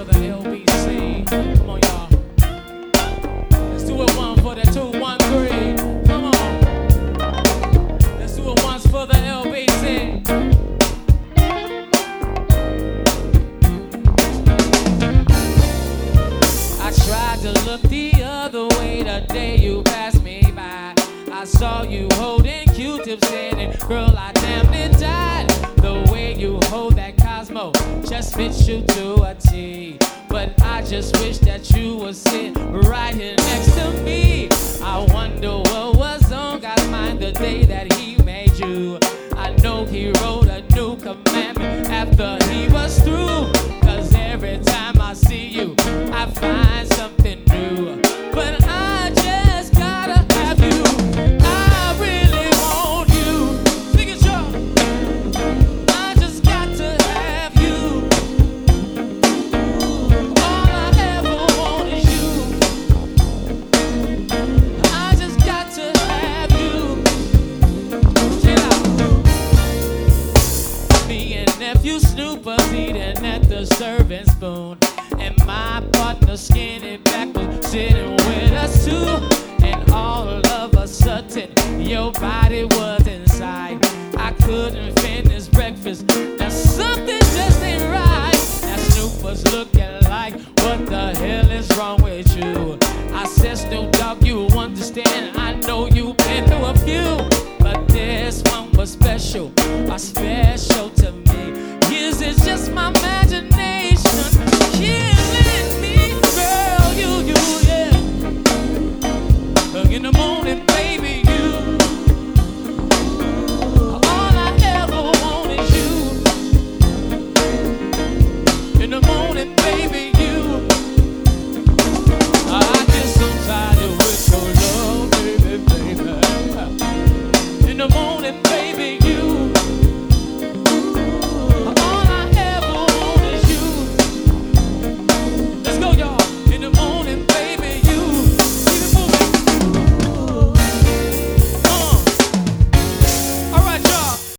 for the LBC. Come on, y'all. Let's do it one for the 213. Come on. Let's do it once for the LBC. I tried to look the other way the day you passed me by. I saw you holding Q-tips in it. Girl, I damn near died. The way you hold that Cosmo just fits you to a T. But I just wish that you would sit right here next to me. I wonder what was on God's mind the day that he made you. I know he wrote a new commandment after he was through. Cause every time I see you, I find something new. But I just gotta have you. I really want you. Sing it, y'all. I just got to have you. All I ever want is you. I just got to have you. Check it out. Me and nephew Snoop was eating at the serving spoon, and my partner Skinny Back was sitting with us too. And all of a sudden, your body was inside. I couldn't finish breakfast. Now something just ain't right. Now Snoop was looking like, what the hell is wrong with you? I said, Snoop Dogg, you understand. I know you've been through a few, but this one was special, special to me. Is it just my imagination killing me? Girl, you, yeah. In the morning